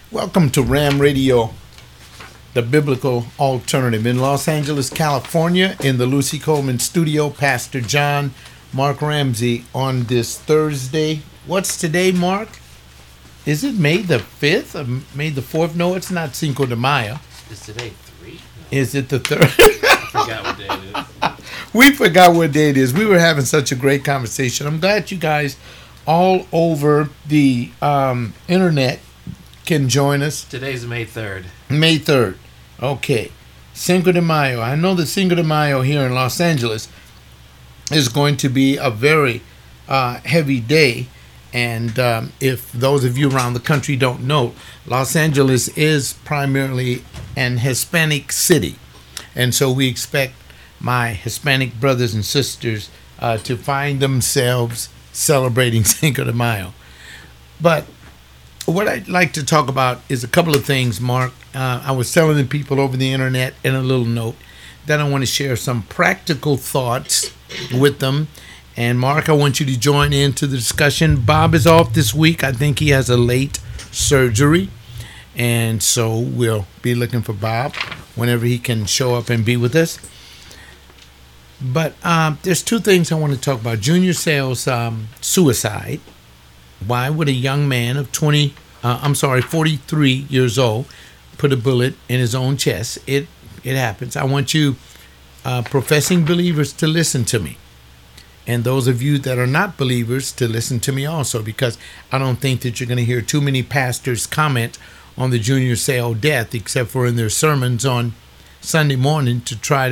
Welcome to Ram Radio, the biblical alternative. In Los Angeles, California, in the Lucy Coleman studio, Pastor John Mark Ramsey on this Thursday. What's today, Mark? Is it May the 5th or May the 4th? No, it's not Cinco de Mayo. Is today 3? No. Is it the 3rd? I forgot what day it is. We forgot what day it is. We were having such a great conversation. I'm glad you guys all over the internet can join us. Today's May 3rd. May 3rd. Okay. Cinco de Mayo. I know the Cinco de Mayo here in Los Angeles is going to be a very heavy day. And if those of you around the country don't know, Los Angeles is primarily an Hispanic city. And so we expect my Hispanic brothers and sisters to find themselves celebrating Cinco de Mayo. But what I'd like to talk about is a couple of things, Mark. I was telling the people over the internet in a little note that I want to share some practical thoughts with them. And Mark, I want you to join into the discussion. Bob is off this week. I think he has a late surgery. And so we'll be looking for Bob whenever he can show up and be with us. But there's two things I want to talk about. Junior Seau's suicide. Why would a young man of 43 years old put a bullet in his own chest? It happens. I want you professing believers to listen to me. And those of you that are not believers to listen to me also, because I don't think that you're going to hear too many pastors comment on the Junior Seau death, except for in their sermons on Sunday morning to try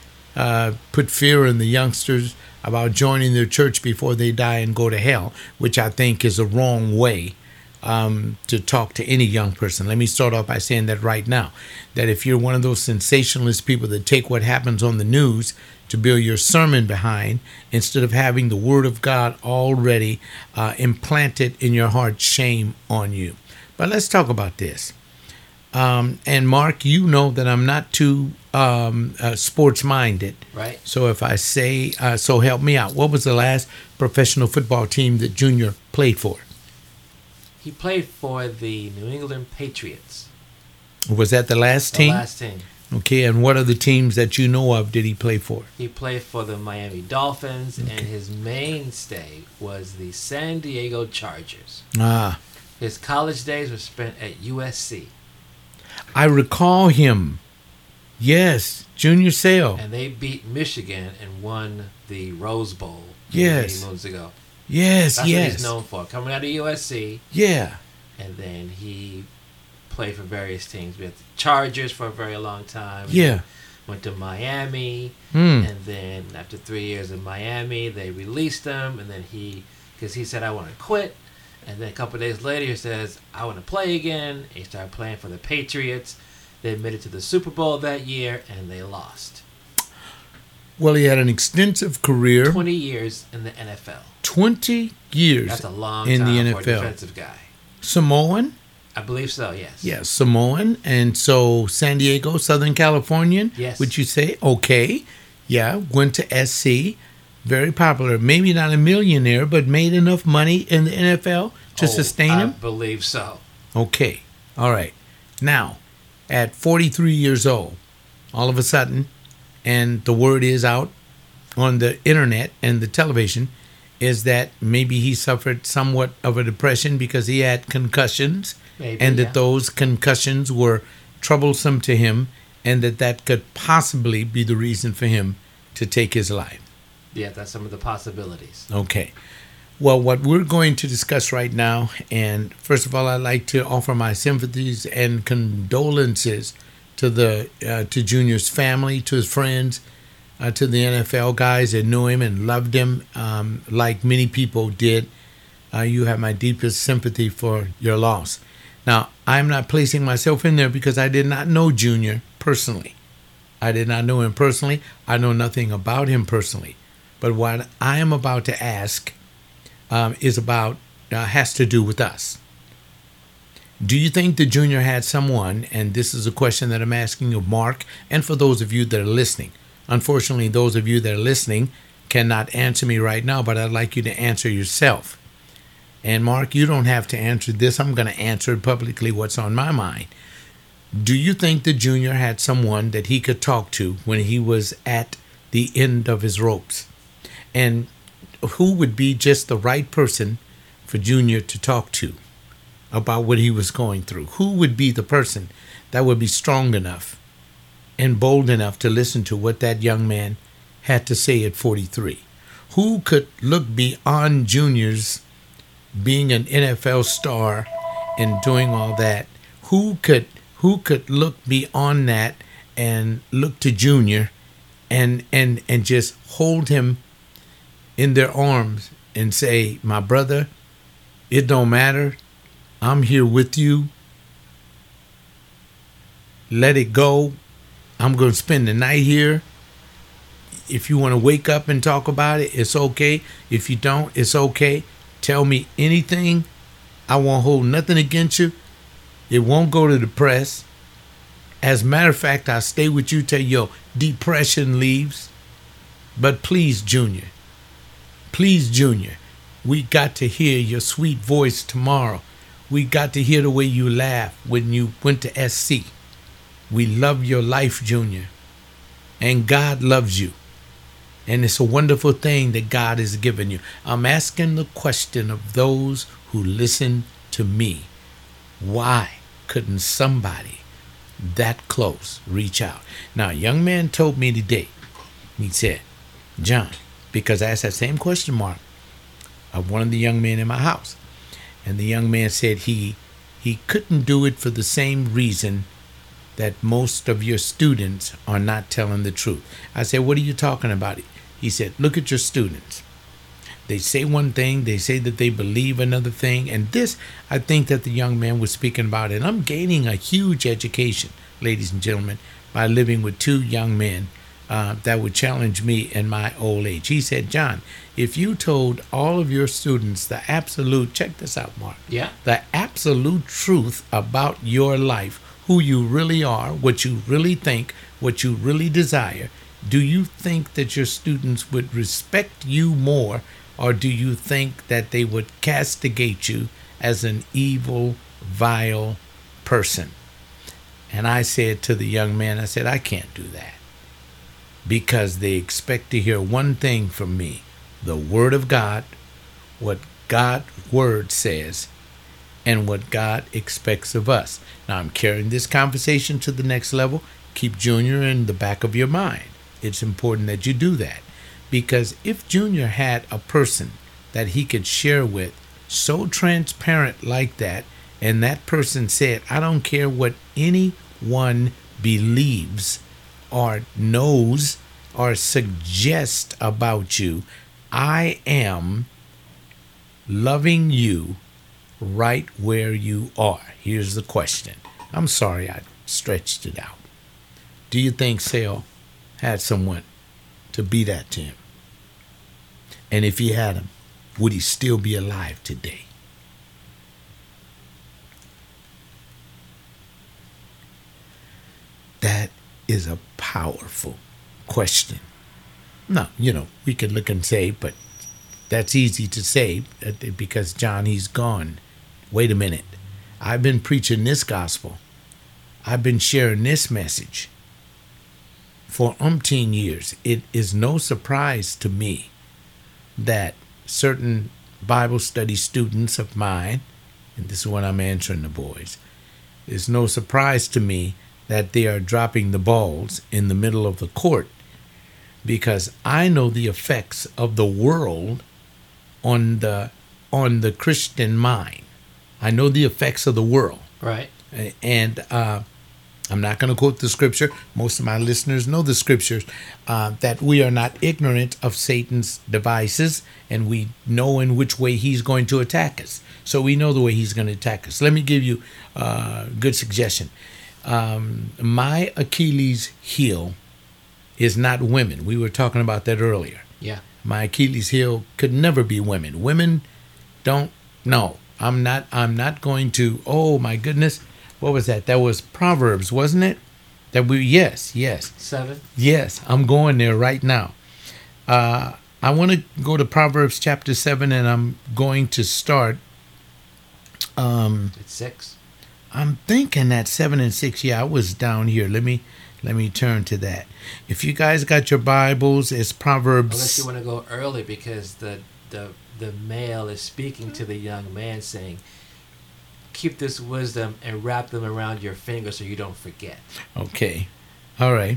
to put fear in the youngsters about joining their church before they die and go to hell, which I think is a wrong way to talk to any young person. Let me start off by saying that right now, that if you're one of those sensationalist people that take what happens on the news to build your sermon behind, instead of having the Word of God already implanted in your heart, shame on you. But let's talk about this. And Mark, you know that I'm not too sports-minded. Right. So if I say, so help me out, what was the last professional football team that Junior played for? He played for the New England Patriots. Was that the last team? The last team. Okay, and what other teams that you know of did he play for? He played for the Miami Dolphins, Okay. and his mainstay was the San Diego Chargers. Ah, His college days were spent at USC. I recall him. Yes, Junior Seau. And they beat Michigan and won the Rose Bowl Yes. many moons ago. Yes, That's what yes. he's known for. Coming out of USC, Yeah. and then he played for various teams. We had the Chargers for a very long time. Yeah. Went to Miami, Hmm. and then after 3 years in Miami, they released him, and then because he said, I want to quit, and then a couple of days later, he says, I want to play again, and he started playing for the Patriots. They made it to the Super Bowl that year, and they lost. Well, he had an extensive career. 20 years in the NFL. 20 years That's a long in time the for a NFL. defensive guy. Samoan? I believe so, yes. Yes, Samoan. And so San Diego, Southern Californian, Yes. would you say? Okay. Yeah, went to SC. Very popular. Maybe not a millionaire, but made enough money in the NFL to sustain I him? believe so. Okay. All right. Now, at 43 years old, all of a sudden, and the word is out on the internet and the television, is that maybe he suffered somewhat of a depression because he had concussions, Maybe, and yeah. that those concussions were troublesome to him, and that could possibly be the reason for him to take his life. Yeah, that's some of the possibilities. Okay. Well, what we're going to discuss right now, and first of all, I'd like to offer my sympathies and condolences to Junior's family, to his friends, to the NFL guys that knew him and loved him, like many people did. You have my deepest sympathy for your loss. Now, I'm not placing myself in there because I did not know Junior personally. I did not know him personally. I know nothing about him personally. But what I am about to ask has to do with us. Do you think the Junior had someone, and this is a question that I'm asking of Mark, and for those of you that are listening. Unfortunately, those of you that are listening cannot answer me right now, but I'd like you to answer yourself. And Mark, you don't have to answer this. I'm going to answer publicly what's on my mind. Do you think the junior had someone that he could talk to when he was at the end of his ropes? And who would be just the right person for Junior to talk to about what he was going through? Who would be the person that would be strong enough and bold enough to listen to what that young man had to say at 43? Who could look beyond Junior's being an NFL star and doing all that? Who could look beyond that and look to Junior and just hold him in their arms and say, my brother, it don't matter. I'm here with you. Let it go. I'm going to spend the night here. If you want to wake up and talk about it, it's okay. If you don't, it's okay. Tell me anything. I won't hold nothing against you. It won't go to the press. As a matter of fact, I'll stay with you till your depression leaves. But please, Junior, we got to hear your sweet voice tomorrow. We got to hear the way you laugh when you went to SC. We love your life, Junior. And God loves you. And it's a wonderful thing that God has given you. I'm asking the question of those who listen to me. Why couldn't somebody that close reach out? Now, a young man told me today, he said, John, because I asked that same question mark of one of the young men in my house. And the young man said he couldn't do it for the same reason that most of your students are not telling the truth. I said, what are you talking about? He said, look at your students. They say one thing, they say that they believe another thing. And this, I think that the young man was speaking about. And I'm gaining a huge education, ladies and gentlemen, by living with two young men that would challenge me in my old age. He said, John, if you told all of your students the absolute, check this out, Mark. Yeah. The absolute truth about your life, who you really are, what you really think, what you really desire, do you think that your students would respect you more, or do you think that they would castigate you as an evil, vile person? And I said to the young man, I said, I can't do that, because they expect to hear one thing from me, the Word of God, what God's Word says, and what God expects of us. Now, I'm carrying this conversation to the next level. Keep Junior in the back of your mind. It's important that you do that, because if Junior had a person that he could share with so transparent like that, and that person said, I don't care what anyone believes or knows or suggests about you, I am loving you right where you are. Here's the question. I'm sorry I stretched it out. Do you think Sale had someone to be that to him? And if he had him, would he still be alive today? That is a powerful question. Now, we could look and say, but that's easy to say because John, he's gone. Wait a minute. I've been preaching this gospel. I've been sharing this message for umpteen years. It is no surprise to me that certain Bible study students of mine, and this is what I'm answering the boys, it's no surprise to me that they are dropping the balls in the middle of the court, because I know the effects of the world on the Christian mind. I know the effects of the world. Right. And I'm not going to quote the scripture. Most of my listeners know the scriptures, that we are not ignorant of Satan's devices, and we know in which way he's going to attack us. So we know the way he's going to attack us. Let me give you a good suggestion. My Achilles heel is not women. We were talking about that earlier. Yeah. My Achilles heel could never be women. Women don't know. I'm not going to, oh my goodness. What was that? That was Proverbs, wasn't it? Yes. 7. Yes, I'm going there right now. I want to go to Proverbs chapter 7, and I'm going to start It's 6. I'm thinking that 7 and 6. Yeah, I was down here. Let me turn to that. If you guys got your Bibles, it's Proverbs. Unless you want to go early, because the male is speaking to the young man, saying, "Keep this wisdom and wrap them around your finger so you don't forget." Okay, all right.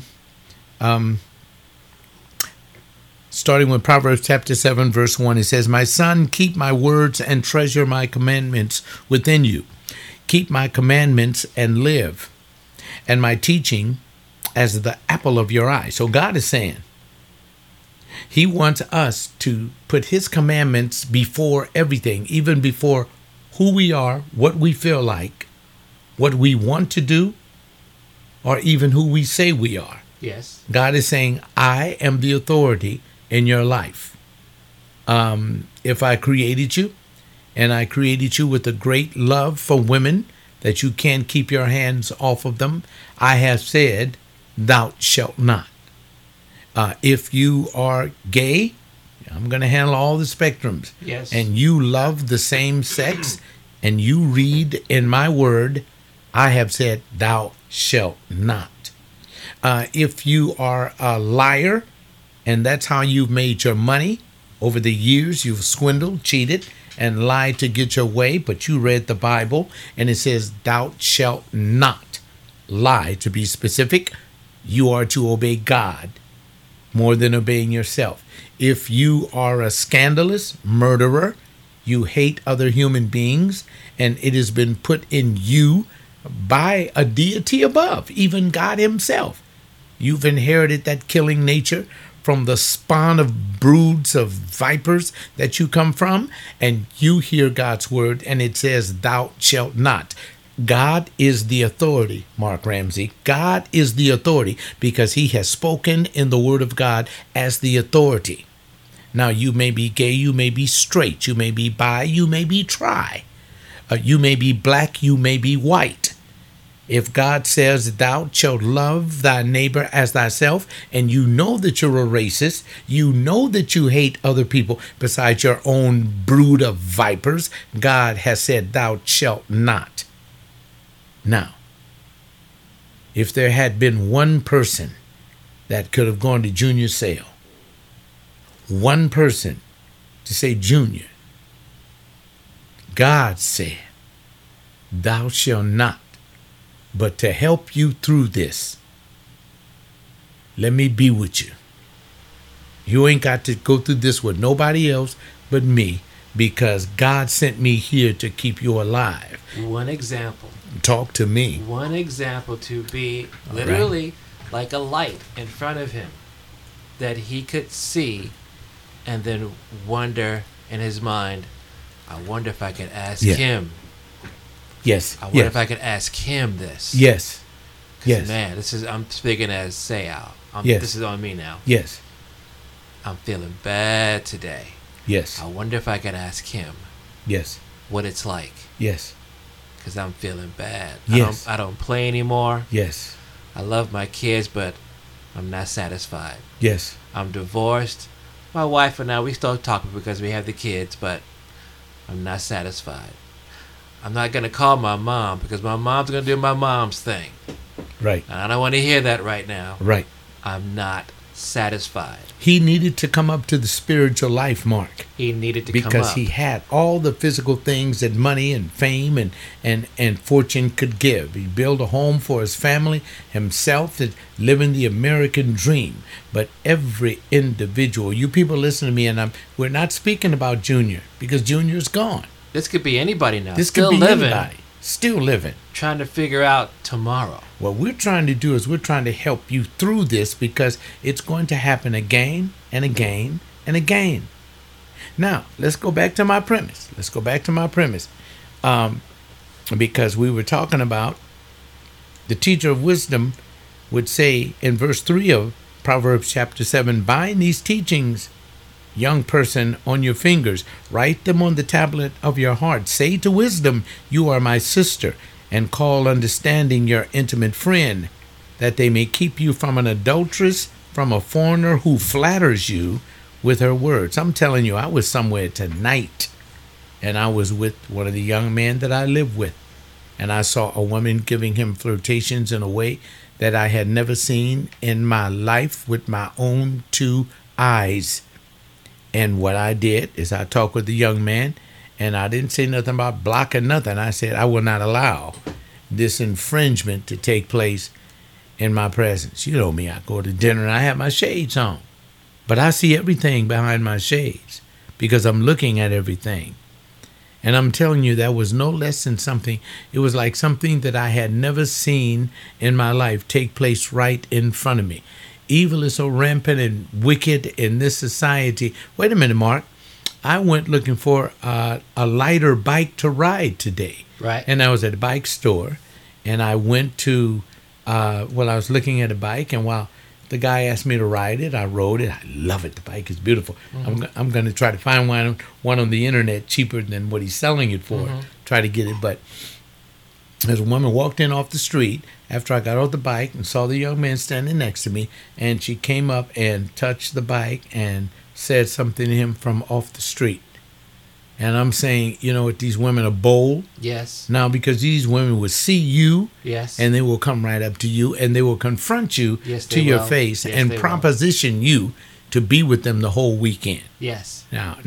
Starting with Proverbs chapter 7, verse 1, it says, "My son, keep my words and treasure my commandments within you. Keep my commandments and live, and my teaching as the apple of your eye." So God is saying he wants us to put his commandments before everything, even before who we are, what we feel like, what we want to do, or even who we say we are. Yes. God is saying, I am the authority in your life. If I created you, and I created you with a great love for women, that you can't keep your hands off of them, I have said, thou shalt not. If you are gay, I'm going to handle all the spectrums. Yes. And you love the same sex, and you read in my word, I have said, thou shalt not. If you are a liar, and that's how you've made your money over the years, you've swindled, cheated, and lied to get your way, but you read the Bible, and it says, thou shalt not lie. To be specific, you are to obey God more than obeying yourself. If you are a scandalous murderer, you hate other human beings, and it has been put in you by a deity above, even God himself. You've inherited that killing nature from the spawn of broods of vipers that you come from, and you hear God's word, and it says, thou shalt not. God is the authority, Mark Ramsey. God is the authority because he has spoken in the word of God as the authority. Now, you may be gay, you may be straight, you may be bi, you may be tri. You may be black, you may be white. If God says, thou shalt love thy neighbor as thyself, and you know that you're a racist, you know that you hate other people besides your own brood of vipers, God has said, thou shalt not. Now, if there had been one person that could have gone to Junior's sale, one person to say, Junior, God said, thou shalt not. But to help you through this, let me be with you. You ain't got to go through this with nobody else but me, because God sent me here to keep you alive. One example. Talk to me. One example to be literally like a light in front of him that he could see and then wonder in his mind, I wonder if I could ask him. Yes. I wonder if I could ask him this. Yes. Yes. Man, I'm speaking as Sayal. Yes. This is on me now. Yes. I'm feeling bad today. Yes. I wonder if I could ask him. Yes. What it's like. Yes. Because I'm feeling bad. Yes. I don't play anymore. Yes. I love my kids, but I'm not satisfied. Yes. I'm divorced. My wife and I, we still talk because we have the kids, but I'm not satisfied. I'm not going to call my mom because my mom's going to do my mom's thing. Right. And I don't want to hear that right now. Right. I'm not satisfied. He needed to come up to the spiritual life, Mark. He needed to come up. Because he had all the physical things that money and fame and fortune could give. He built a home for his family, himself, living the American dream. But every individual, you people listen to me, and we're not speaking about Junior because Junior's gone. This could be anybody now. This still could be living, anybody. Still living. Trying to figure out tomorrow. What we're trying to do is we're trying to help you through this because it's going to happen again and again and again. Now, let's go back to my premise. Because we were talking about the teacher of wisdom would say in verse 3 of Proverbs chapter 7, bind these teachings, young person, on your fingers. Write them on the tablet of your heart. Say to wisdom, you are my sister, and call understanding your intimate friend, that they may keep you from an adulteress, from a foreigner who flatters you with her words. I'm telling you, I was somewhere tonight, and I was with one of the young men that I live with, and I saw a woman giving him flirtations in a way that I had never seen in my life with my own two eyes. And what I did is I talked with the young man, and I didn't say nothing about blocking nothing. I said I will not allow this infringement to take place in my presence. You know me, I go to dinner and I have my shades on, but I see everything behind my shades because I'm looking at everything. And I'm telling you, that was no less than something. It was like something that I had never seen in my life take place right in front of me. Evil is so rampant and wicked in this society. Wait a minute, Mark. I went looking for a lighter bike to ride today. Right. And I was at a bike store, and I went to, I was looking at a bike, and while the guy asked me to ride it, I rode it. I love it. The bike is beautiful. Mm-hmm. I'm going to try to find one on the internet cheaper than what he's selling it for. Mm-hmm. Try to get it. But as a woman walked in off the street after I got off the bike and saw the young man standing next to me, and she came up and touched the bike and said something to him from off the street. And I'm saying, you know what, these women are bold. Yes. Now, because these women will see you. Yes. And they will come right up to you and they will confront you to your face and proposition you to be with them the whole weekend. Yes. Now,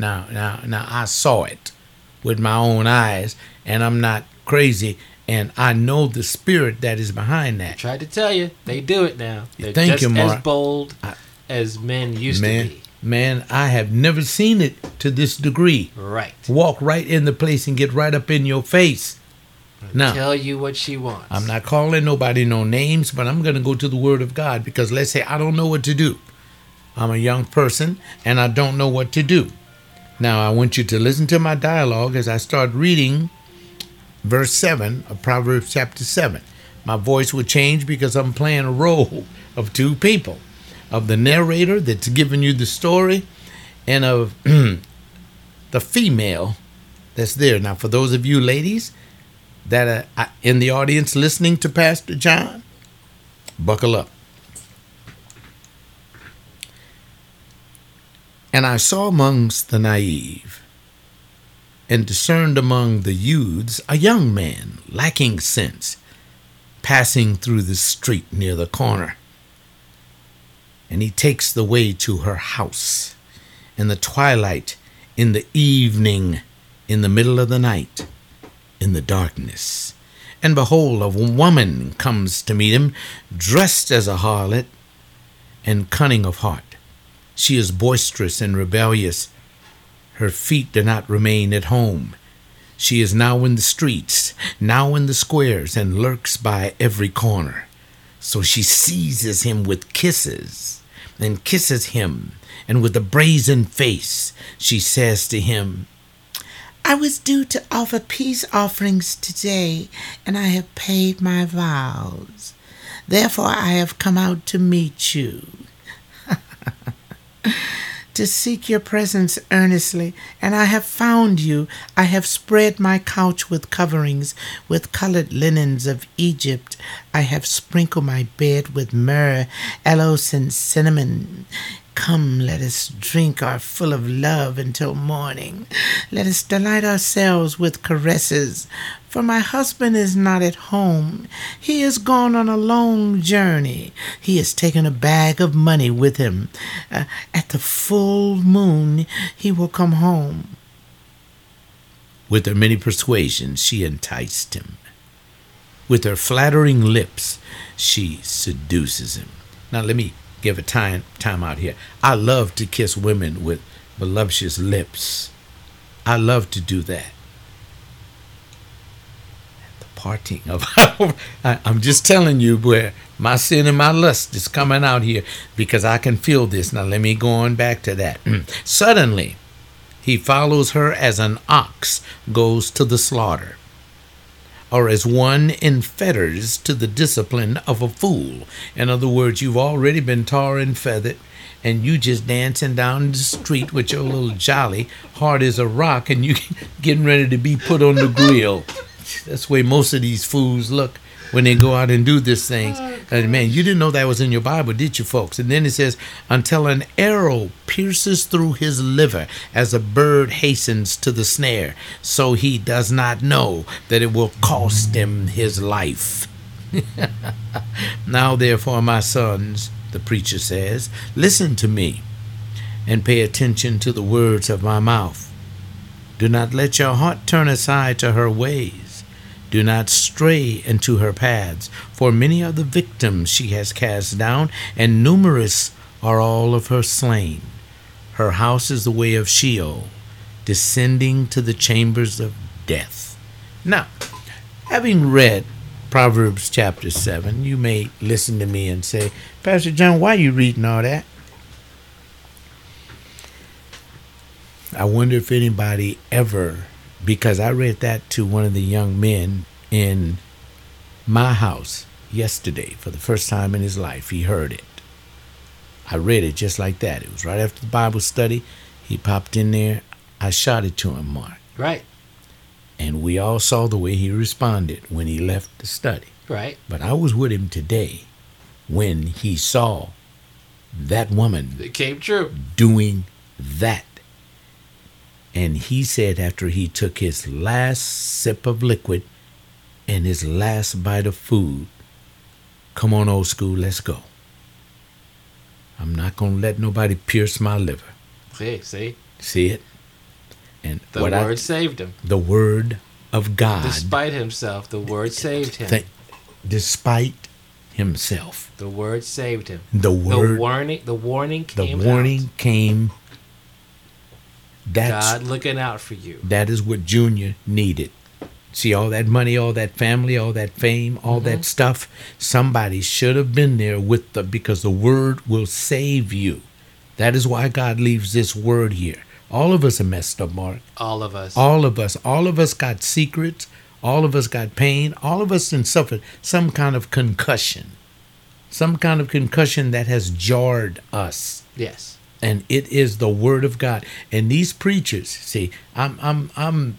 I saw it with my own eyes, and I'm not crazy, and I know the spirit that is behind that. I tried to tell you, they do it now. They're Thank just you, Mark. as bold as men used to be. Man, I have never seen it to this degree. Right. Walk right in the place and get right up in your face. Now, tell you what she wants. I'm not calling nobody no names, but I'm going to go to the Word of God, because let's say I don't know what to do. I'm a young person, and I don't know what to do. Now, I want you to listen to my dialogue as I start reading verse 7 of Proverbs chapter 7. My voice will change because I'm playing a role of two people, of the narrator that's giving you the story, and of the female that's there. Now, for those of you ladies that are in the audience listening to Pastor John, buckle up. And I saw amongst the naive and discerned among the youths a young man lacking sense, passing through the street near the corner. And he takes the way to her house in the twilight, in the evening, in the middle of the night, in the darkness. And behold, a woman comes to meet him, dressed as a harlot and cunning of heart. She is boisterous and rebellious. Her feet do not remain at home. She is now in the streets, now in the squares, and lurks by every corner. So she seizes him with kisses, and kisses him, and with a brazen face she says to him, I was due to offer peace offerings today, and I have paid my vows. Therefore I have come out to meet you, to seek your presence earnestly, and I have found you. I have spread my couch with coverings, with colored linens of Egypt. I have sprinkled my bed with myrrh, aloes, and cinnamon. Come, let us drink our fill of love until morning. Let us delight ourselves with caresses. For my husband is not at home. He is gone on a long journey. He has taken a bag of money with him. At the full moon he will come home. With her many persuasions she enticed him. With her flattering lips she seduces him. Now let me give a time out here. I love to kiss women with voluptuous lips. I love to do that. The parting of I'm just telling you where my sin and my lust is coming out here, because I can feel this. Now let me go on back to that. Suddenly he follows her as an ox goes to the slaughter, or as one in fetters to the discipline of a fool. In other words, you've already been tar and feathered, and you just dancing down the street with your little jolly, hard as a rock, and you getting ready to be put on the grill. That's the way most of these fools look when they go out and do these things. And man, you didn't know that was in your Bible, did you, folks? And then it says, until an arrow pierces through his liver as a bird hastens to the snare, so he does not know that it will cost him his life. Now, therefore, my sons, the preacher says, listen to me and pay attention to the words of my mouth. Do not let your heart turn aside to her ways. Do not stray into her paths, for many are the victims she has cast down, and numerous are all of her slain. Her house is the way of Sheol, descending to the chambers of death. Now, having read Proverbs chapter 7, you may listen to me and say, Pastor John, why are you reading all that? I wonder if anybody ever, because I read that to one of the young men in my house yesterday for the first time in his life. He heard it. I read it just like that. It was right after the Bible study. He popped in there. I shot it to him, Mark. Right. And we all saw the way he responded when he left the study. Right. But I was with him today when he saw that woman. It came true. Doing that. And he said after he took his last sip of liquid and his last bite of food, come on, old school, let's go. I'm not going to let nobody pierce my liver. See? See it? And the word saved him. The word of God. Despite himself, the word saved him. Despite himself. The word saved him. The warning came. The warning came. That's God looking out for you. That is what Junior needed. See, all that money, all that family, all that fame, all that stuff, somebody should have been there with because the word will save you. That is why God leaves this word here. All of us are messed up, Mark. All of us. All of us. All of us got secrets. All of us got pain. All of us have suffered some kind of concussion. Some kind of concussion that has jarred us. Yes. And it is the word of God. And these preachers, see, I'm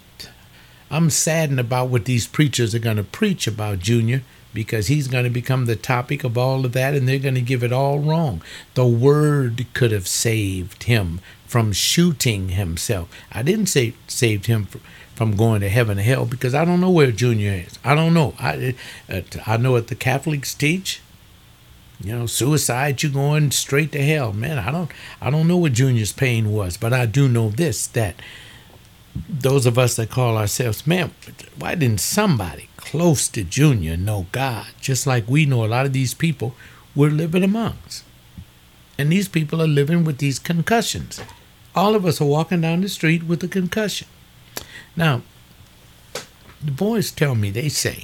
saddened about what these preachers are going to preach about Junior, because he's going to become the topic of all of that, and they're going to give it all wrong. The word could have saved him from shooting himself. I didn't say saved him from going to heaven or hell, because I don't know where Junior is. I don't know. I know what the Catholics teach. You know, suicide, you're going straight to hell. Man, I don't know what Junior's pain was, but I do know this, that those of us that call ourselves, man, why didn't somebody close to Junior know God? Just like we know a lot of these people we're living amongst. And these people are living with these concussions. All of us are walking down the street with a concussion. Now, the boys tell me, they say,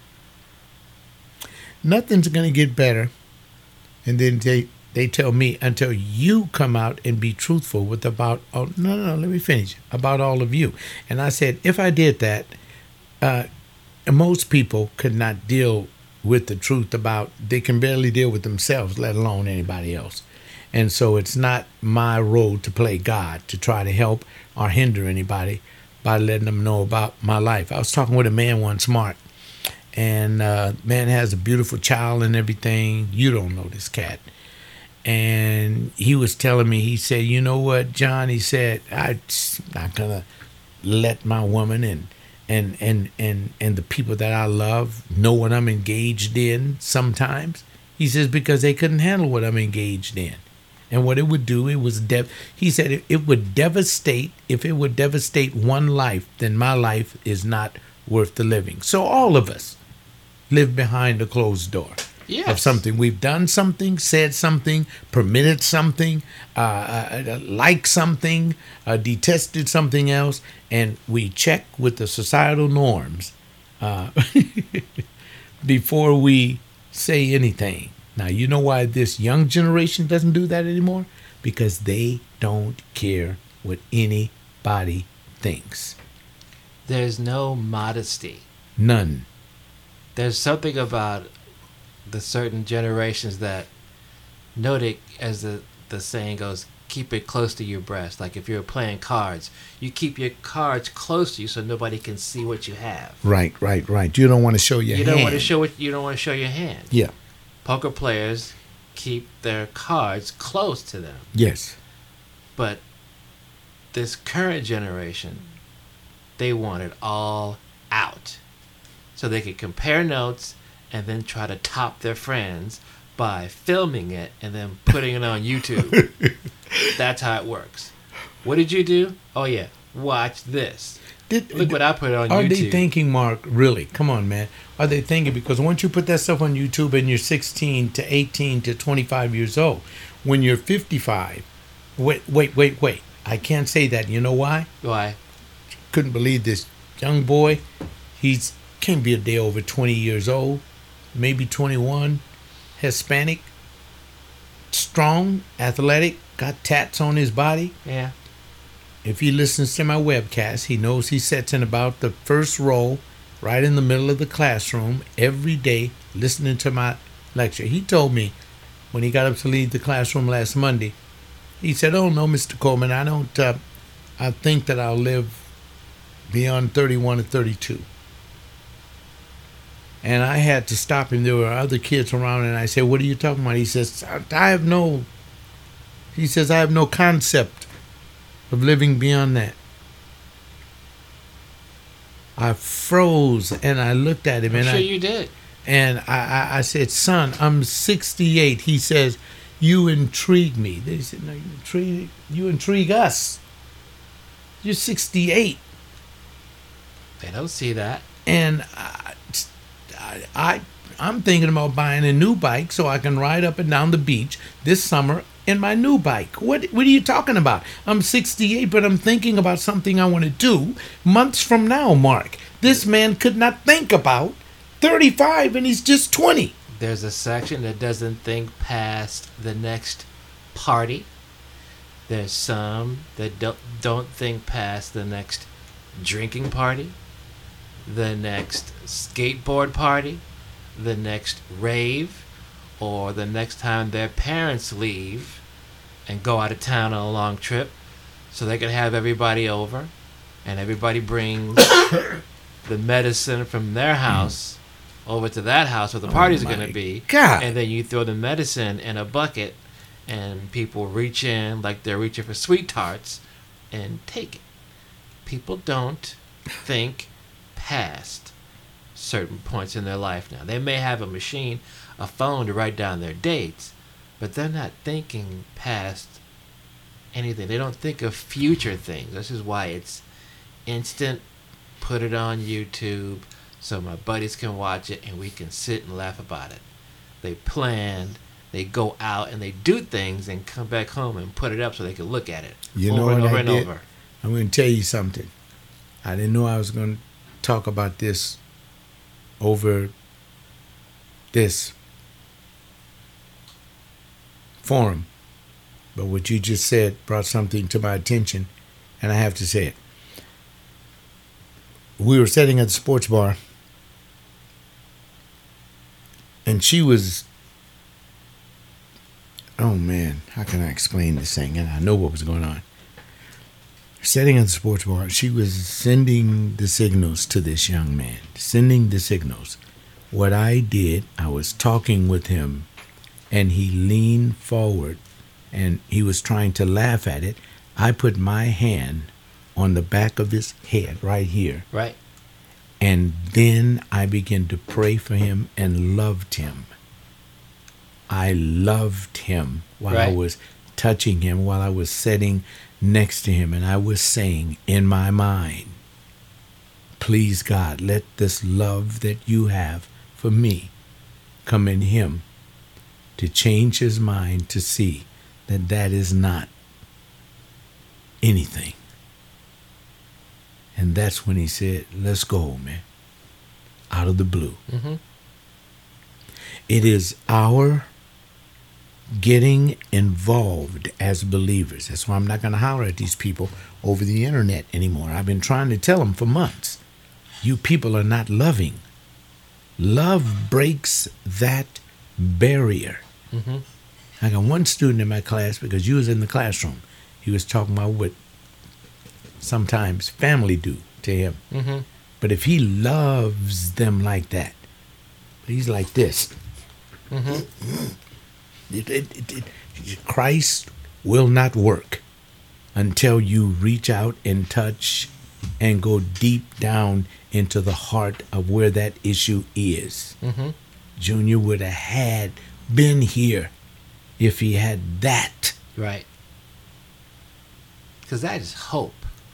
nothing's going to get better. And then they tell me until you come out and be truthful with about, let me finish, about all of you. And I said, if I did that, most people could not deal with the truth about, they can barely deal with themselves, let alone anybody else. And so it's not my role to play God, to try to help or hinder anybody by letting them know about my life. I was talking with a man once, Mark. And man has a beautiful child and everything. You don't know this cat. And he was telling me, he said, you know what, John? He said, I'm not going to let my woman and the people that I love know what I'm engaged in sometimes. He says, because they couldn't handle what I'm engaged in. And what it would do, he said, it would devastate, if it would devastate one life, then my life is not worth the living. So all of us live behind a closed door. Yes. Of something. We've done something, said something, permitted something, liked something, detested something else, and we check with the societal norms before we say anything. Now, you know why this young generation doesn't do that anymore? Because they don't care what anybody thinks. There's no modesty. None. There's something about the certain generations that note it, as the saying goes, keep it close to your breast. Like if you're playing cards, you keep your cards close to you so nobody can see what you have. Right. You don't want to show your hand. You don't want to show your hand. Yeah. poker players keep their cards close to them. Yes. But this current generation, they want it all out. So they could compare notes and then try to top their friends by filming it and then putting it on YouTube. That's how it works. What did you do? Oh, yeah. Watch this. Look what I put on YouTube. Are they thinking, Mark, really? Come on, man. Are they thinking? Because once you put that stuff on YouTube and you're 16 to 18 to 25 years old, when you're 55, wait. I can't say that. You know why? Why? Couldn't believe this young boy. He's can't be a day over 20 years old, maybe 21, Hispanic, strong, athletic, got tats on his body. Yeah. If he listens to my webcast, he knows he sits in about the first row, right in the middle of the classroom, every day, listening to my lecture. He told me when he got up to leave the classroom last Monday, he said, "Oh no, Mr. Coleman, I think that I'll live beyond 31 or 32." And I had to stop him. There were other kids around, and I said, "What are you talking about?" He says, I have no concept of living beyond that." I froze, and I looked at him. I'm sure you did. And I said, "Son, I'm 68. He says, "You intrigue me." They said, "No, you intrigue us. You're 68. They don't see that. And I'm thinking about buying a new bike so I can ride up and down the beach this summer in my new bike. What are you talking about? I'm 68, but I'm thinking about something I want to do months from now, Mark. This man could not think about 35, and he's just 20. There's a section that doesn't think past the next party. There's some that don't think past the next drinking party, the next skateboard party, the next rave, or the next time their parents leave and go out of town on a long trip so they can have everybody over, and everybody brings the medicine from their house over to that house where the party's going to be. God. And then you throw the medicine in a bucket and people reach in like they're reaching for sweet tarts and take it. People don't think past certain points in their life now. They may have a phone to write down their dates, but they're not thinking past anything. They don't think of future things. This is why it's instant. Put it on YouTube so my buddies can watch it and we can sit and laugh about it. They planned, they go out and they do things and come back home and put it up so they can look at it over and over and over. I'm going to tell you something. I didn't know I was going to talk about this over this forum, but what you just said brought something to my attention, and I have to say it. We were sitting at the sports bar, and she was, oh man, how can I explain this thing? And I know what was going on. Sitting at the sports bar, she was sending the signals to this young man, sending the signals. What I did, I was talking with him, and he leaned forward, and he was trying to laugh at it. I put my hand on the back of his head right here. Right. And then I began to pray for him and loved him. I loved him while I was touching him, while I was sitting next to him, and I was saying in my mind, please God, let this love that you have for me come in him to change his mind to see that that is not anything. And that's when he said, let's go, man. Out of the blue. Mm-hmm. It is our getting involved as believers. That's why I'm not going to holler at these people over the internet anymore. I've been trying to tell them for months. You people are not loving. Love breaks that barrier. Mm-hmm. I got one student in my class, because you was in the classroom. He was talking about what sometimes family do to him. Mm-hmm. But if he loves them like that, he's like this. Christ will not work until you reach out and touch and go deep down into the heart of where that issue is. Junior would have been here if he had that. Right. Because that is hope.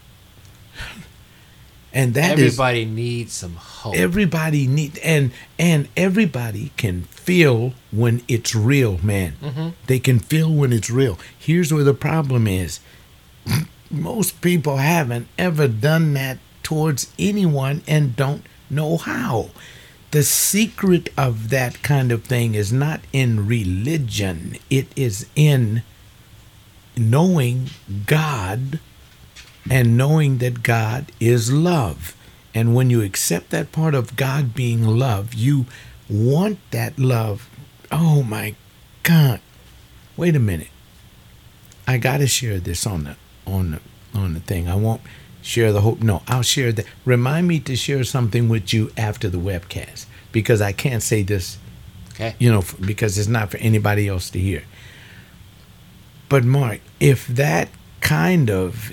And that everybody needs some hope. Everybody needs, and everybody can feel when it's real, man. They can feel when it's real. Here's where the problem is. Most people haven't ever done that towards anyone and don't know how. The secret of that kind of thing is not in religion. It is in knowing God and knowing that God is love. And when you accept that part of God being love, you want that love. Oh my God. Wait a minute. I got to share this on the thing. I won't share the whole. No, I'll share that. Remind me to share something with you after the webcast, because I can't say this, okay, because it's not for anybody else to hear. But Mark, if that kind of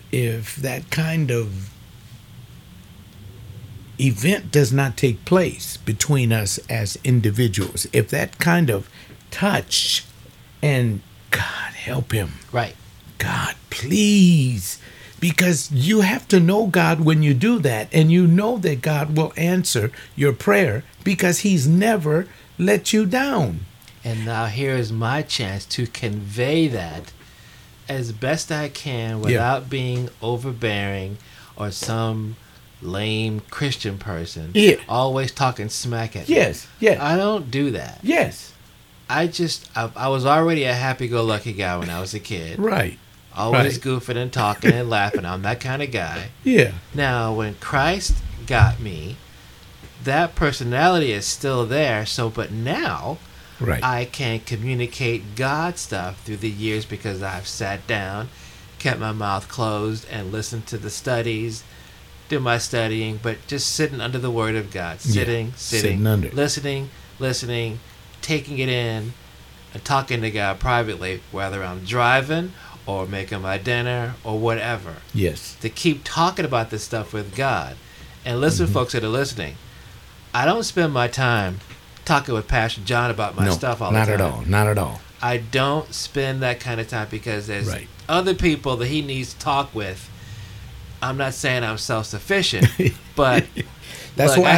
event does not take place between us as individuals, if that kind of touch, and God help him, right, God please, because you have to know God when you do that, and you know that God will answer your prayer because he's never let you down. And now here is my chance to convey that as best I can without being overbearing or some lame Christian person always talking smack at me. Yes. I don't do that. Yes. I was already a happy-go-lucky guy when I was a kid. Right. Always goofing and talking and laughing. I'm that kind of guy. Yeah. Now, when Christ got me, that personality is still there. But now, I can communicate God stuff through the years because I've sat down, kept my mouth closed, and listened to the studies, do my studying, but just sitting under the Word of God, sitting under, listening, taking it in, and talking to God privately, whether I'm driving or making my dinner or whatever. Yes. To keep talking about this stuff with God. And listen, folks that are listening, I don't spend my time talking with Pastor John about my stuff all the time. Not at all. I don't spend that kind of time because there's other people that he needs to talk with. I'm not saying I'm self-sufficient, but that's why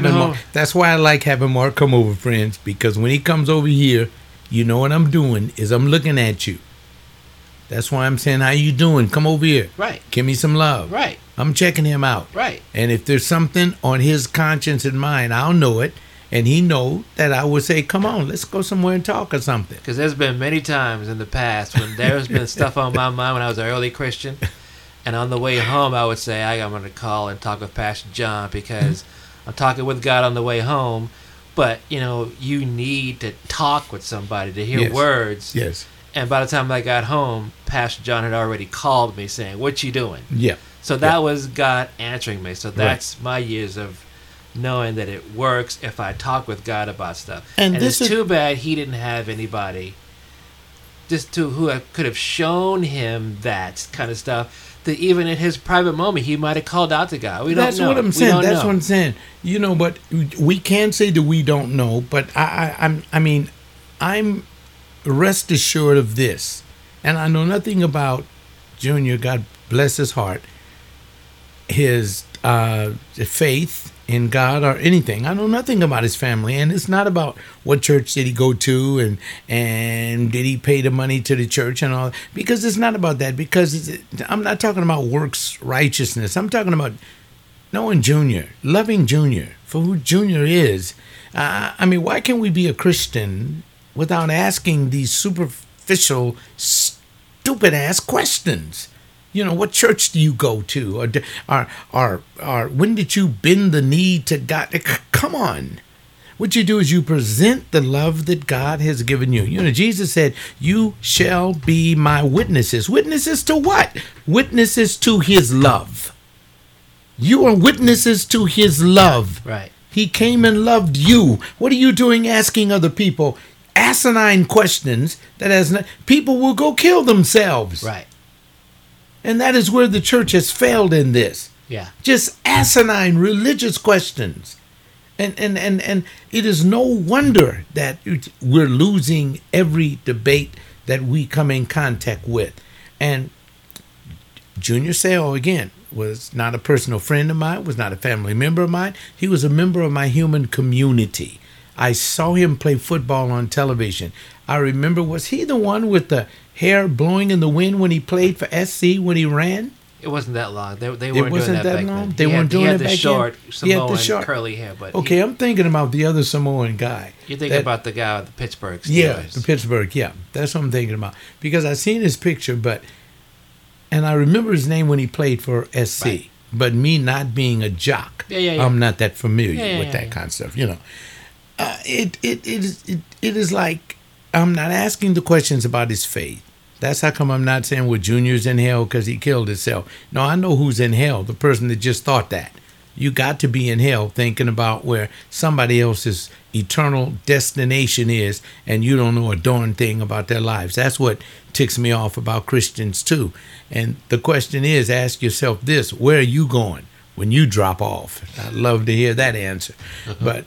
I like having Mark come over, friends, because when he comes over here, you know what I'm doing is I'm looking at you. That's why I'm saying, how you doing? Come over here. Right. Give me some love. Right. I'm checking him out. Right. And if there's something on his conscience and mine, I'll know it. And he know that I would say, come on, let's go somewhere and talk or something. Because there's been many times in the past when there's been stuff on my mind when I was an early Christian. And on the way home, I would say, I'm going to call and talk with Pastor John because I'm talking with God on the way home. But, you need to talk with somebody to hear words. Yes. And by the time I got home, Pastor John had already called me saying, what you doing? Yeah. So that was God answering me. So that's my years of knowing that it works if I talk with God about stuff. And it's too bad he didn't have anybody who could have shown him that kind of stuff. That even in his private moment, he might have called out to God. We don't know. That's what I'm saying. That's what I'm saying. But we can say that we don't know. But I'm rest assured of this, and I know nothing about Junior. God bless his heart, his faith in God or anything. I know nothing about his family, and it's not about what church did he go to and did he pay the money to the church and all, because it's not about that. Because I'm not talking about works righteousness. I'm talking about knowing Junior, loving Junior for who Junior is. Why can't we be a Christian without asking these superficial, stupid-ass questions? What church do you go to? Or when did you bend the knee to God? Come on. What you do is you present the love that God has given you. Jesus said, you shall be my witnesses. Witnesses to what? Witnesses to his love. You are witnesses to his love. Right. He came and loved you. What are you doing asking other people, asinine questions that people will go kill themselves. Right. And that is where the church has failed in this. Yeah. Just asinine religious questions. And it is no wonder that we're losing every debate that we come in contact with. And Junior Seau, again, was not a personal friend of mine, was not a family member of mine. He was a member of my human community. I saw him play football on television. I remember, was he the one with the hair blowing in the wind when he played for SC when he ran? It wasn't that long. They It weren't wasn't doing that that back long? then. They weren't doing it back then? He had the He short Samoan curly hair. But Okay, I'm thinking about the other Samoan guy. you're thinking about the guy with the Pittsburgh Steelers. Yeah, the Pittsburgh, yeah. That's what I'm thinking about. Because I seen his picture, and I remember his name when he played for SC. Right. But me not being a jock, Yeah. I'm not that familiar with that yeah. kind of stuff, It is like I'm not asking the questions about his faith. That's how come I'm not saying, well, Junior's in hell because he killed himself. No, I know who's in hell, the person that just thought that. You got to be in hell thinking about where somebody else's eternal destination is, and you don't know a darn thing about their lives. That's what ticks me off about Christians, too. And the question is, ask yourself this, where are you going when you drop off? I'd love to hear that answer. But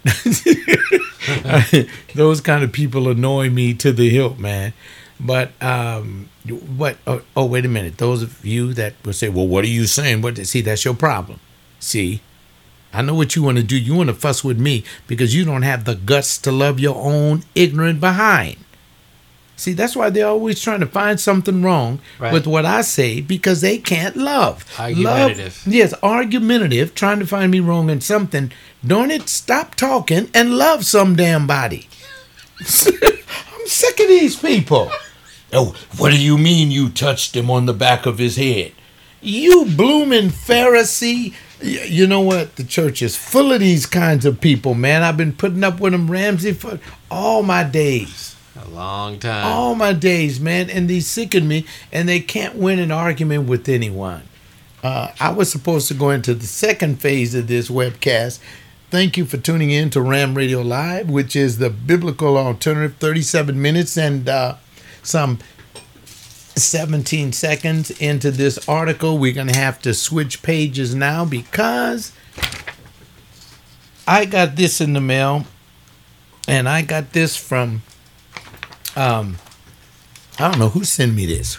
those kind of people annoy me to the hilt, man. But what? Oh, wait a minute. Those of you that will say, "Well, what are you saying?" See, that's your problem. See, I know what you want to do. You want to fuss with me because you don't have the guts to love your own ignorant behind. See, that's why they're always trying to find something wrong with what I say because they can't love. Argumentative. Yes, argumentative, trying to find me wrong in something. Darn it, stop talking and love some damn body. I'm sick of these people. Oh, what do you mean you touched him on the back of his head? You blooming Pharisee. You know what? The church is full of these kinds of people, man. I've been putting up with them, Ramsey, for all my days. A long time. All my days, man. And they sicken me, and they can't win an argument with anyone. I was supposed to go into the second phase of this webcast. Thank you for tuning in to Ram Radio Live, which is the biblical alternative, 37 minutes and some 17 seconds into this article. We're going to have to switch pages now because I got this in the mail, and I got this from, I don't know, who sent me this?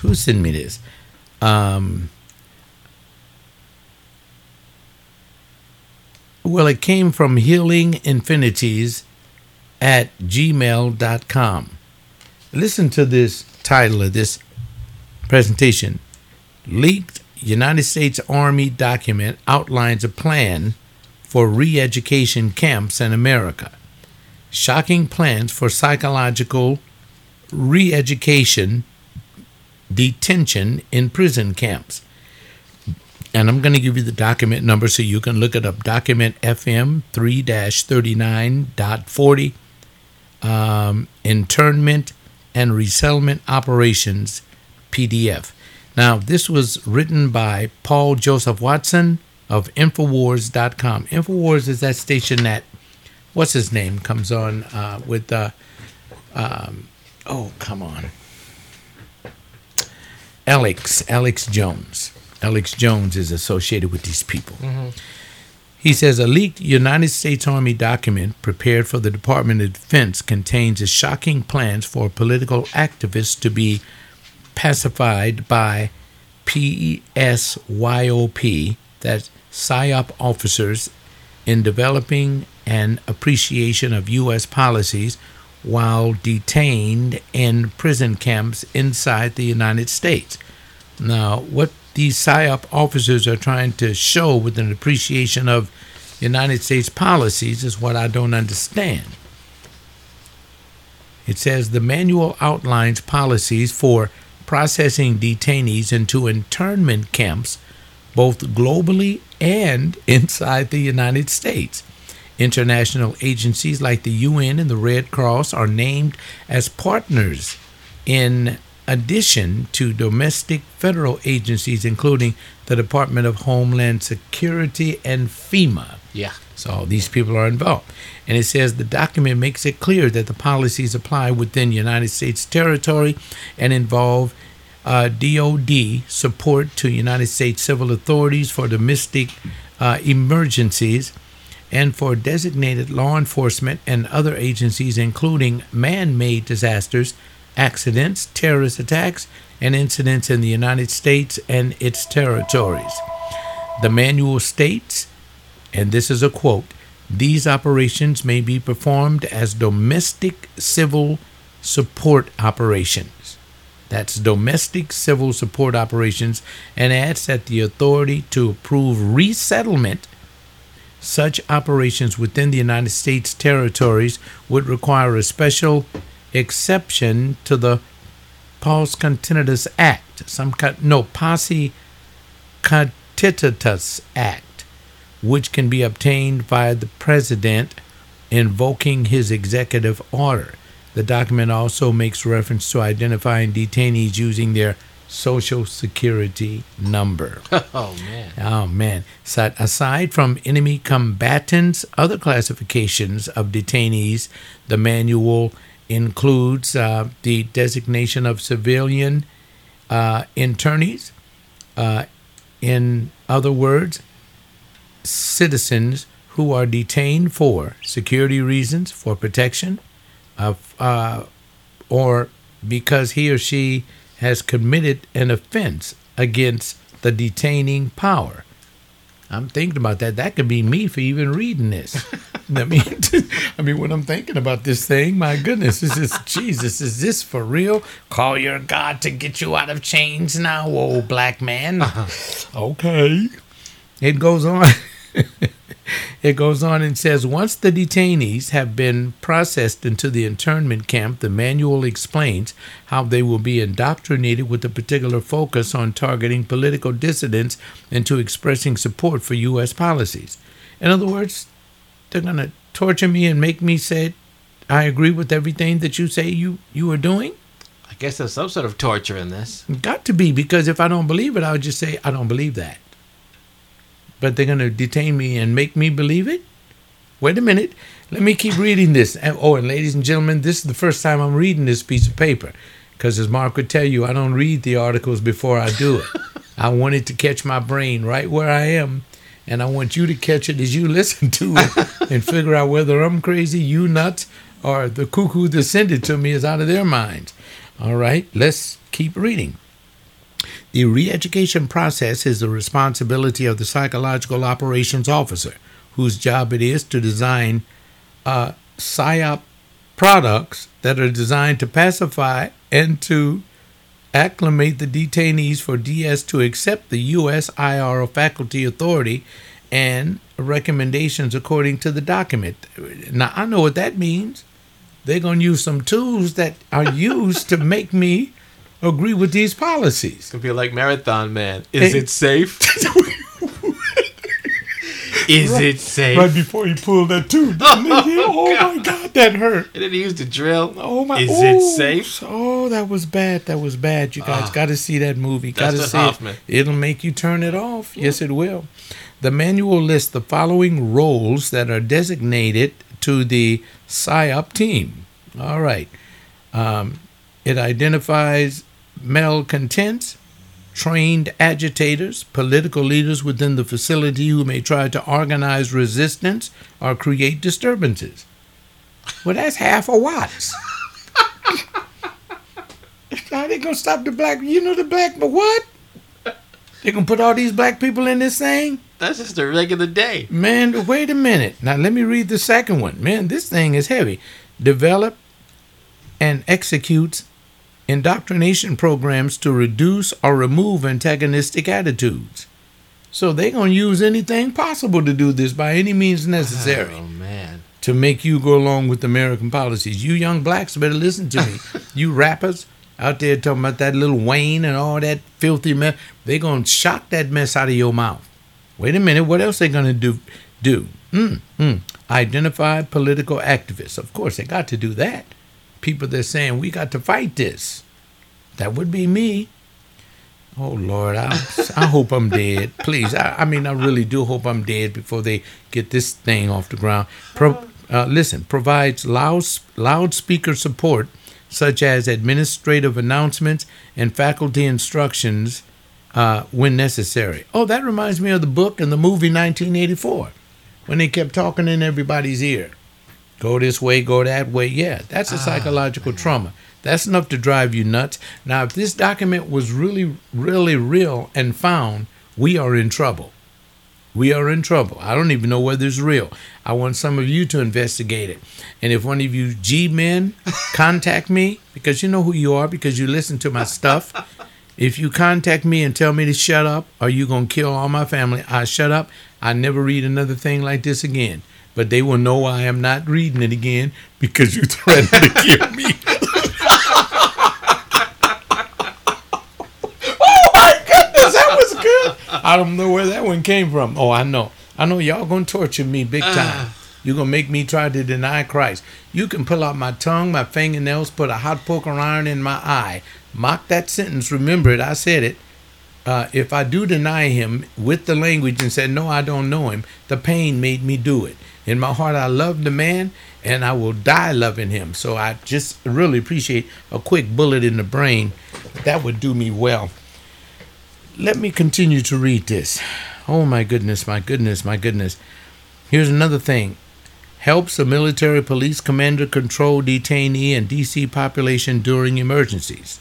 Well, it came from healinginfinities@gmail.com. Listen to this title of this presentation. Leaked United States Army document outlines a plan for re-education camps in America. Shocking plans for psychological re-education detention in prison camps. And I'm going to give you the document number so you can look it up. Document FM 3-39.40. Internment and Resettlement Operations PDF. Now, this was written by Paul Joseph Watson of Infowars.com. Infowars is that station that, what's his name, comes on with, Alex Jones. Alex Jones is associated with these people. Mm-hmm. He says a leaked United States Army document prepared for the Department of Defense contains a shocking plans for political activists to be pacified by PSYOP, that's PSYOP officers, in developing an appreciation of U.S. policies while detained in prison camps inside the United States. Now, what these PSYOP officers are trying to show with an appreciation of United States policies is what I don't understand. It says the manual outlines policies for processing detainees into internment camps, both globally and inside the United States. International agencies like the UN and the Red Cross are named as partners in addition to domestic federal agencies, including the Department of Homeland Security and FEMA. Yeah. So these people are involved. And it says the document makes it clear that the policies apply within United States territory and involve DOD support to United States civil authorities for domestic emergencies and for designated law enforcement and other agencies, including man-made disasters, accidents, terrorist attacks, and incidents in the United States and its territories. The manual states, and this is a quote, "These operations may be performed as domestic civil support operations." That's domestic civil support operations, and adds that the authority to approve resettlement such operations within the United States territories would require a special exception to the Pars Contentitus Act, Posse Contentitus Act, which can be obtained via the president invoking his executive order. The document also makes reference to identifying detainees using their Social Security number. Oh, man. Oh, man. So, aside from enemy combatants, other classifications of detainees, the manual includes the designation of civilian internees. In other words, citizens who are detained for security reasons, for protection, or because he or she has committed an offense against the detaining power. I'm thinking about that. That could be me for even reading this. I mean, when I'm thinking about this thing, my goodness, Jesus, is this for real? Call your God to get you out of chains now, old black man. Okay. It goes on. It goes on and says, once the detainees have been processed into the internment camp, the manual explains how they will be indoctrinated with a particular focus on targeting political dissidents into expressing support for U.S. policies. In other words, they're going to torture me and make me say, I agree with everything that you say you are doing? I guess there's some sort of torture in this. Got to be, because if I don't believe it, I would just say, I don't believe that. But they're going to detain me and make me believe it? Wait a minute. Let me keep reading this. Oh, and ladies and gentlemen, this is the first time I'm reading this piece of paper. Because as Mark would tell you, I don't read the articles before I do it. I want it to catch my brain right where I am. And I want you to catch it as you listen to it and figure out whether I'm crazy, you nuts, or the cuckoo that sent it to me is out of their minds. All right, let's keep reading. The re-education process is the responsibility of the psychological operations officer, whose job it is to design PSYOP products that are designed to pacify and to acclimate the detainees for DS to accept the U.S. IR faculty authority and recommendations according to the document. Now, I know what that means. They're going to use some tools that are used to make me agree with these policies. It's going to be like Marathon Man. Is it safe? Is it safe? Right before he pulled that tooth. Oh my God, that hurt. And then he used the drill. Oh my! Is it safe? Oh, that was bad. That was bad. You guys got to see that movie. Got to see Hoffman. it. It'll make you turn it off. Yes, it will. The manual lists the following roles that are designated to the PSYOP team. All right. It identifies malcontents, trained agitators, political leaders within the facility who may try to organize resistance or create disturbances. Well, that's half of Watts. How they gonna stop the black? You know the black, but what? They gonna put all these black people in this thing? That's just a regular day. Man, wait a minute. Now let me read the second one. Man, this thing is heavy. Develop and executes indoctrination programs to reduce or remove antagonistic attitudes. So they're going to use anything possible to do this by any means necessary. Oh, man. To make you go along with American policies. You young blacks better listen to me. You rappers out there talking about that Lil Wayne and all that filthy mess. They're going to shock that mess out of your mouth. Wait a minute. What else they going to do? Identify political activists. Of course, they got to do that. People that are saying, we got to fight this. That would be me. Oh Lord, I hope I'm dead. Please, I mean, I really do hope I'm dead before they get this thing off the ground. Listen, provides loudspeaker support, such as administrative announcements and faculty instructions when necessary. Oh, that reminds me of the book and the movie 1984, when they kept talking in everybody's ear. Go this way, go that way. Yeah, that's a psychological trauma. That's enough to drive you nuts. Now, if this document was really, really real and found, we are in trouble. We are in trouble. I don't even know whether it's real. I want some of you to investigate it. And if one of you G-men contact me, because you know who you are, because you listen to my stuff, if you contact me and tell me to shut up, or you going to kill all my family, I shut up. I never read another thing like this again. But they will know I am not reading it again because you threatened to kill me. Oh my goodness, that was good. I don't know where that one came from. Oh, I know. I know y'all going to torture me big time. You're going to make me try to deny Christ. You can pull out my tongue, my fingernails, put a hot poker iron in my eye. Mock that sentence. Remember it. I said it. If I do deny him with the language and said, no, I don't know him, the pain made me do it. In my heart, I love the man, and I will die loving him. So I just really appreciate a quick bullet in the brain. That would do me well. Let me continue to read this. Oh, my goodness, my goodness, my goodness. Here's another thing. Helps a military police commander control detainee and DC population during emergencies.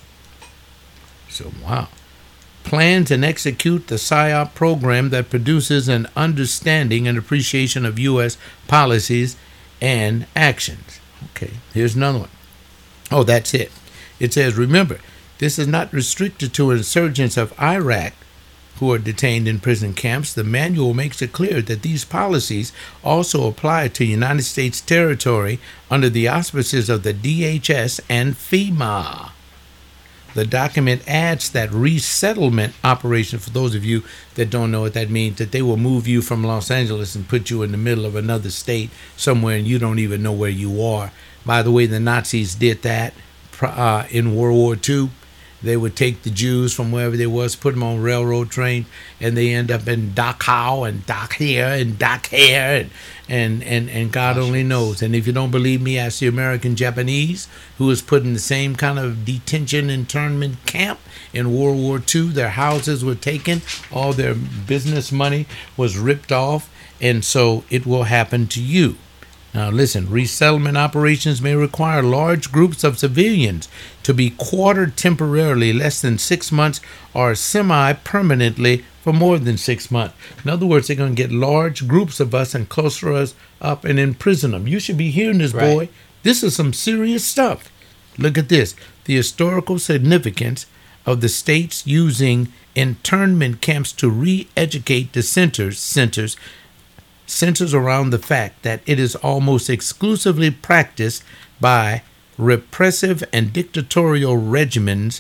So, wow. Plans and execute the PSYOP program that produces an understanding and appreciation of U.S. policies and actions. Okay, here's another one. Oh, that's it. It says, remember, this is not restricted to insurgents of Iraq who are detained in prison camps. The manual makes it clear that these policies also apply to United States territory under the auspices of the DHS and FEMA. The document adds that resettlement operation, for those of you that don't know what that means, that they will move you from Los Angeles and put you in the middle of another state somewhere and you don't even know where you are. By the way, the Nazis did that in World War II. They would take the Jews from wherever they was, put them on railroad trains, and they end up in Dachau and Dachau and Dachau and God only knows. And if you don't believe me, ask the American Japanese who was put in the same kind of detention internment camp in World War II. Their houses were taken, all their business money was ripped off, and so it will happen to you. Now listen, resettlement operations may require large groups of civilians to be quartered temporarily less than 6 months or semi-permanently for more than 6 months. In other words, they're going to get large groups of us and cluster us up and imprison them. You should be hearing this, boy. Right. This is some serious stuff. Look at this. The historical significance of the states using internment camps to re-educate dissenters centers around the fact that it is almost exclusively practiced by repressive and dictatorial regimes,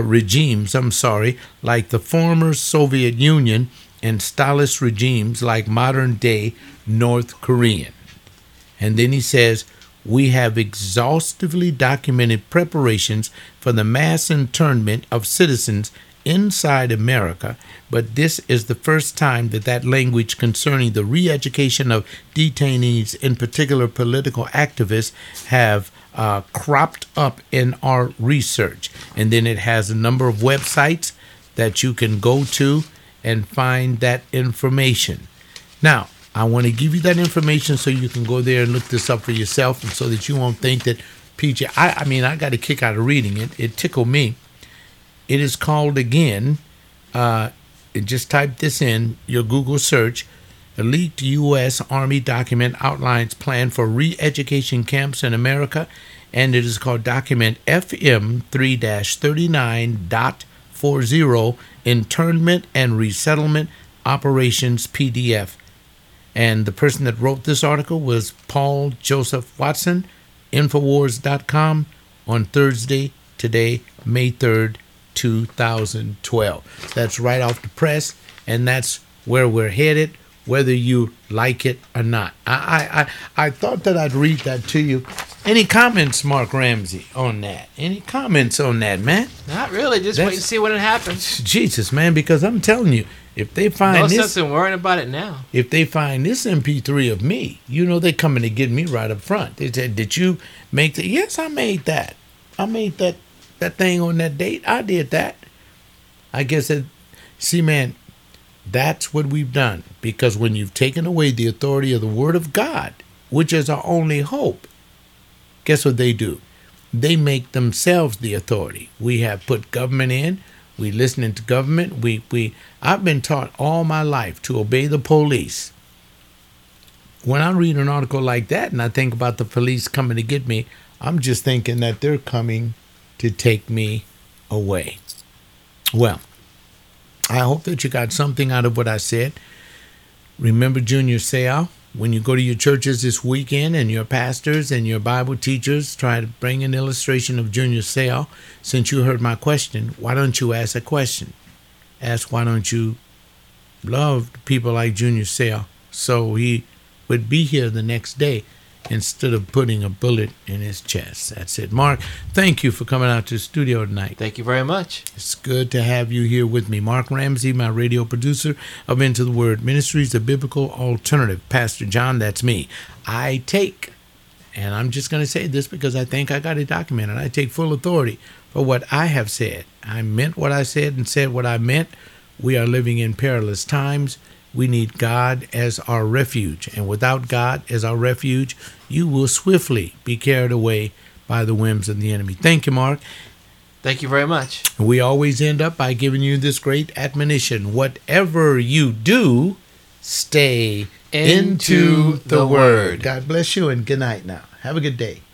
like the former Soviet Union and Stalinist regimes like modern-day North Korean. And then he says, we have exhaustively documented preparations for the mass internment of citizens inside America, but this is the first time that language concerning the re-education of detainees, in particular political activists, have cropped up in our research. And then it has a number of websites that you can go to and find that information. Now, I want to give you that information so you can go there and look this up for yourself, and so that you won't think that PJ, I got a kick out of reading it. It tickled me. It is called, again, just type this in your Google search, a leaked U.S. Army document outlines plan for re-education camps in America, and it is called document FM 3-39.40, Internment and Resettlement Operations PDF. And the person that wrote this article was Paul Joseph Watson, Infowars.com, on Thursday, today, May 3rd, 2012. That's right off the press, and that's where we're headed, whether you like it or not. I thought that I'd read that to you Any comments, Mark Ramsey, on that? Any comments on that, man? Not really. Just wait and see when it happens. Jesus, man, because I'm telling you, if they find No this, sense in worrying about it now. if they find this MP3 of me, they're coming to get me right up front. They said, "Did you make that?" Yes, I made that. I made that thing on that date. I did that. I guess see, man, that's what we've done. Because when you've taken away the authority of the Word of God, which is our only hope, guess what they do? They make themselves the authority. We have put government in. We listening to government. I've been taught all my life to obey the police. When I read an article like that and I think about the police coming to get me, I'm just thinking that they're coming to take me away. Well, I hope that you got something out of what I said. Remember Junior Seau? When you go to your churches this weekend and your pastors and your Bible teachers try to bring an illustration of Junior Seau, since you heard my question, why don't you ask a question? Ask, why don't you love people like Junior Seau so he would be here the next day instead of putting a bullet in his chest. That's it. Mark, thank you for coming out to the studio tonight. Thank you very much. It's good to have you here with me. Mark Ramsey, my radio producer of Into the Word Ministries, the biblical alternative. Pastor John, that's me. I take, and I'm just going to say this because I think I got it documented, I take full authority for what I have said. I meant what I said and said what I meant. We are living in perilous times. We need God as our refuge. And without God as our refuge, you will swiftly be carried away by the whims of the enemy. Thank you, Mark. Thank you very much. We always end up by giving you this great admonition. Whatever you do, stay into the Word. God bless you and good night now. Have a good day.